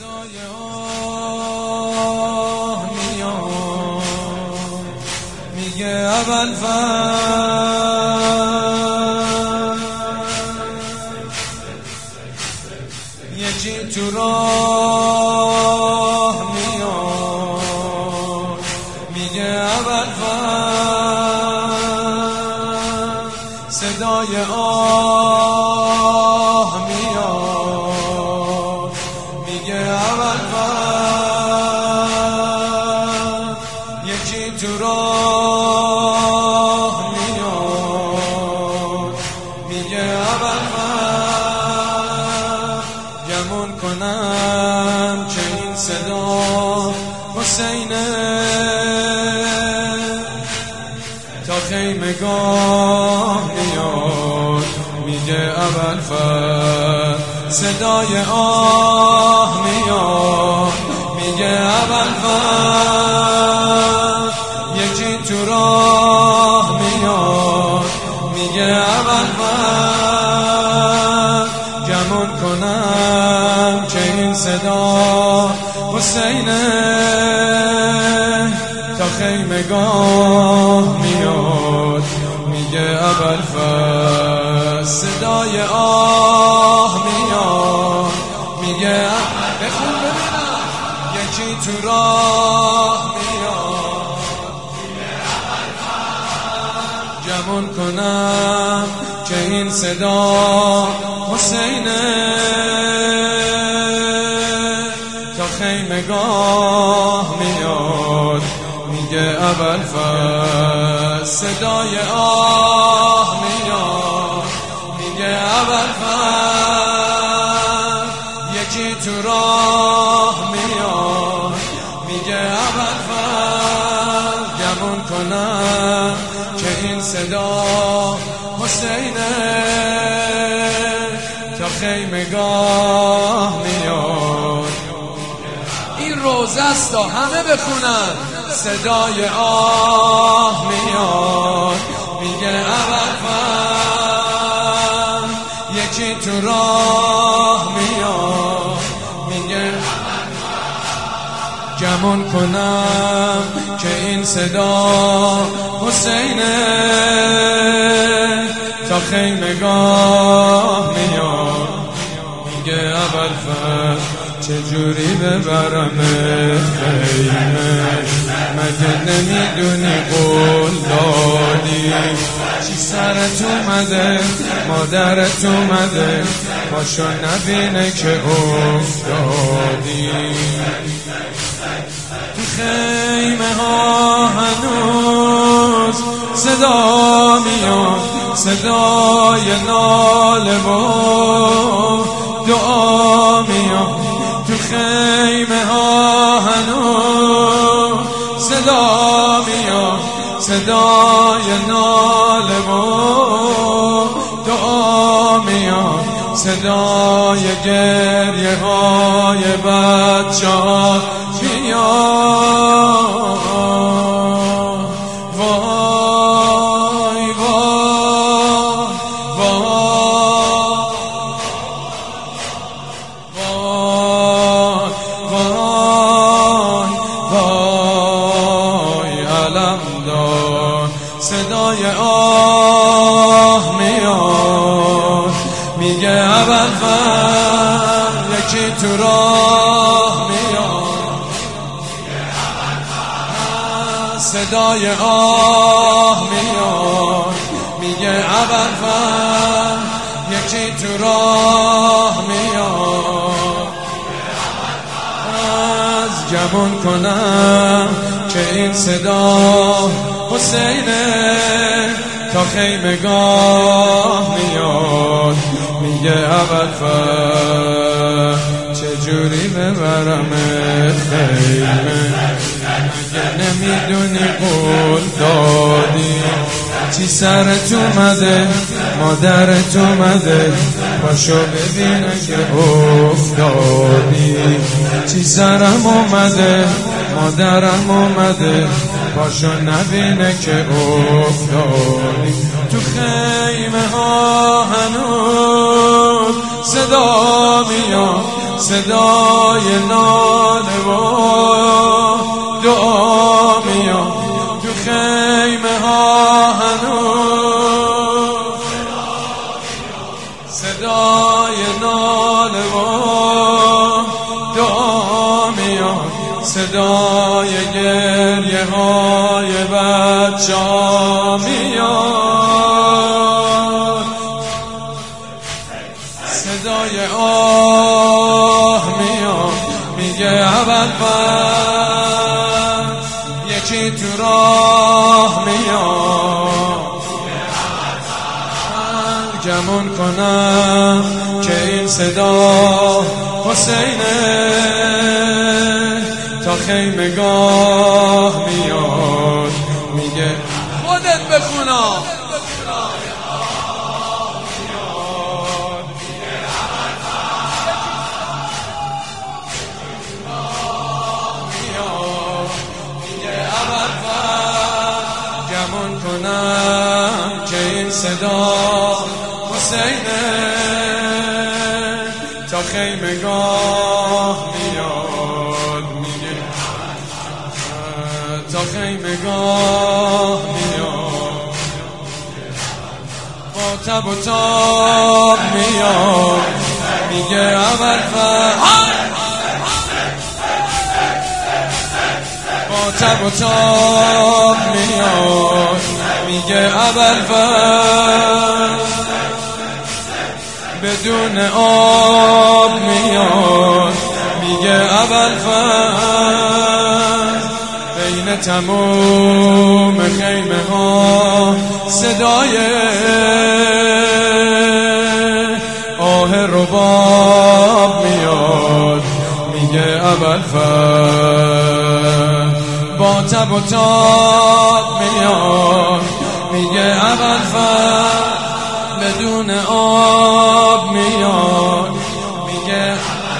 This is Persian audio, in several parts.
صدای آه میاد میگه ابوالفضل یکی تو راه میاد میگه ابوالفضل صدای آه میاد میگه ابوالفضل یکی تو راه میاد میگه ابوالفضل گمون کنم که این صدا حسینه تا خیمگاه میاد میگه ابوالفضل صدای آه میاد میگه ابوالفضل یکی تو راه میاد میگه ابوالفضل گمون کنم که این صدا حسینه تا خیمگاه میاد میگه ابوالفضل صدای آه میاد میگه بخون ببینم یکی تو راه میاد میگه ابوالفضل گمون کنم که این صدا حسینه تا خیمگاه میاد میگه ابوالفضل صدای آه میاد میگه ابوالفضل یکی تو راه میاد میگه ابوالفضل گمون کنم که این صدا حسینه تا خیمگاه میاد این روزه است همه بخونن صدای آه میاد میگه ابوالفضل یکی تو راه میاد میگه گمون کنم که این صدا حسینه تا خیمگاه میاد میگه ابوالفضل چجوری ببرم خیمه مگه نمیدونی قول دادی چی سرت اومده مادرت اومده پاشو نبینه که افتادی تو خیمه ها هنوز صدا میاد صدای ناله و دعا میاد تو خیمه ها هنوز صدا میاد صدای ناله و دعا میاد صدای گریه های بچه ها میاد وای وای وای وای علم دار صدای آه میاد میگه ابوالفضل یکی تو راه میاد صدای آه میاد میگه ابوالفضل یکی تو راه میاد از گمون کنم که این صدا حسینه تا خیمگاه میاد میگه ابوالفضل چجوری ببرم خیمه مگه نمیدونی قول دادی چی سرت اومده مادرت اومده پاشو ببینه که افتادی چی سرم اومده مادرم اومده پاشو نبینه که افتادی تو خیمه ها هنوز صدا میاد صدای ناله و دعا میاد تو خیمه ها هنوز، صدای ناله و دعا میاد، صدای گریه های بچه ها میاد، صدای آه میاد میگه ابوالفضل یکی تو راه میاد، گمون کنم که این صدا حسینه، تا خیمگاه میاد میگه خودت بخونا، گمون کنم که این صدا حسینه، تا خیمگاه میاد میگه، تا خیمگاه میاد، با تب و تاب میاد میگه ابوالفضل، با تب و تاب میاد میگه ابوالفضل، بدون آب میاد میگه ابوالفضل، بین تموم خیمه ها صدای آه رباب میاد میگه ابوالفضل، با تب و تاب میاد میگه ابوالفضل، بدون آب میاد میگه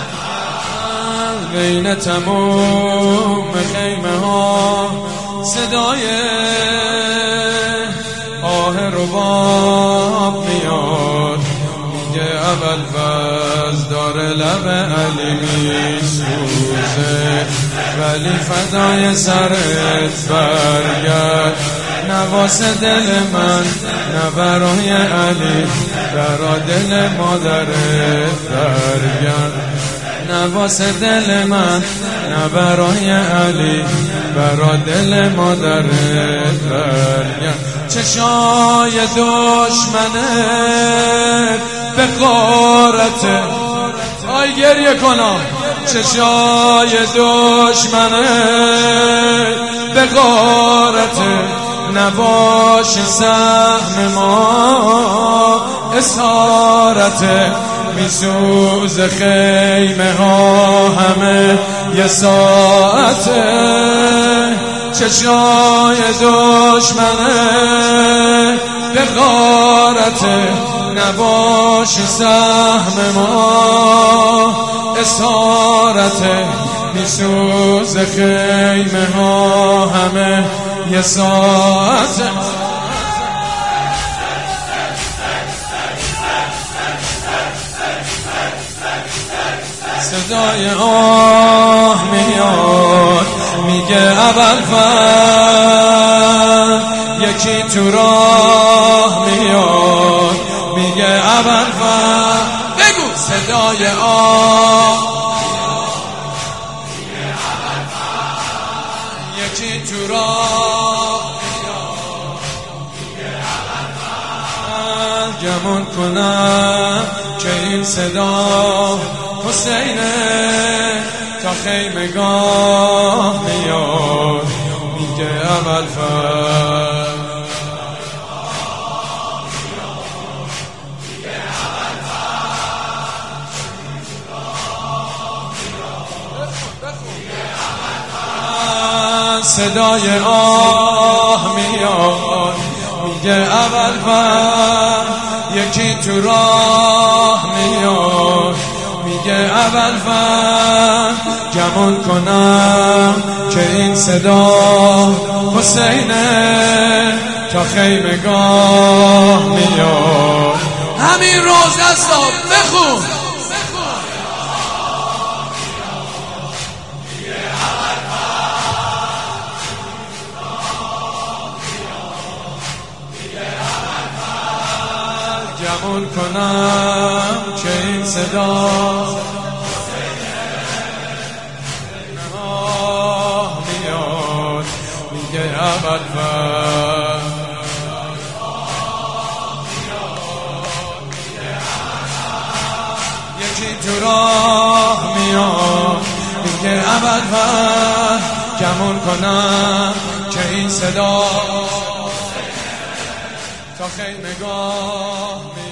بین تموم خیمه ها صدای آه رباب میاد میگه ابوالفضل، داره لب علی میسوزه ولی فدای سرت برگرد، نواز دل من نه برای علی، برا دل مادرت برگرد، نواز دل من نه برای علی، برا دل مادرت برگرد، چشای دشمنت به غارته، آی گریه کنم، چشای دشمنت به غارته، نباش سهم ما اسارته، میسوز خیمه ها همه یه ساعته، چشای دشمنه به غارته، نباش سهم ما اسارته، میسوز خیمه ها همه یه ساعته، صدای آه میاد میگه ابوالفضل، یکی تو راه میاد میگه ابوالفضل، بگو صدای آه، یکی تو راه میاد، گمون کنم که این صدا حسینه، تا خیمگاه میاد میگه ابوالفضل، صدای آه میاد میگه ابوالفضل، یکی تو راه میاد میگه ابوالفضل، گمون کنم که این صدا حسینه، تا خیمگاه میاد، همین روز است، بخون گمون کنم که این صدا میاد میگه ابد یکی تو راه میاد میگه ابد گمون کنم که این صدا تا خیمگاه